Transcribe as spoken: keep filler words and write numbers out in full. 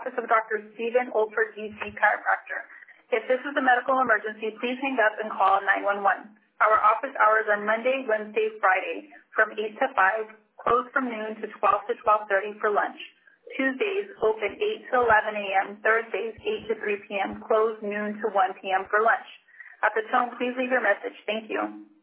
office of Doctor Stephen Oldford, D C Chiropractor. If this is a medical emergency, please hang up and call nine one one. Our office hours are Monday, Wednesday, Friday from eight to five, closed from noon to twelve to twelve thirty for lunch. Tuesdays open eight to eleven a.m., Thursdays eight to three p.m., closed noon to one p.m. for lunch. At the tone, please leave your message. Thank you.